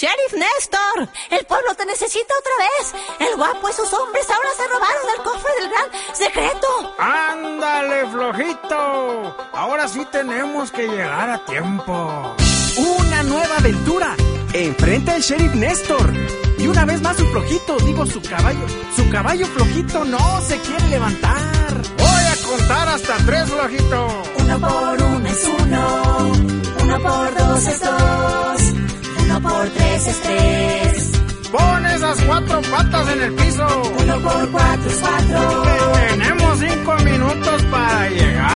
Sheriff Néstor, el pueblo te necesita otra vez. El guapo y sus hombres ahora se robaron el cofre del gran secreto. ¡Ándale, flojito! Ahora sí tenemos que llegar a tiempo. ¡Una nueva aventura! Enfrenta al Sheriff Néstor. Y una vez más su flojito, su caballo flojito no se quiere levantar. Voy a contar hasta 3, flojito. 1 por 1 es 1, 1 por 2 es 2, 1 por 3 es 3. Pon esas 4 patas en el piso. 1 por 4 es 4. Tenemos 5 minutos para llegar.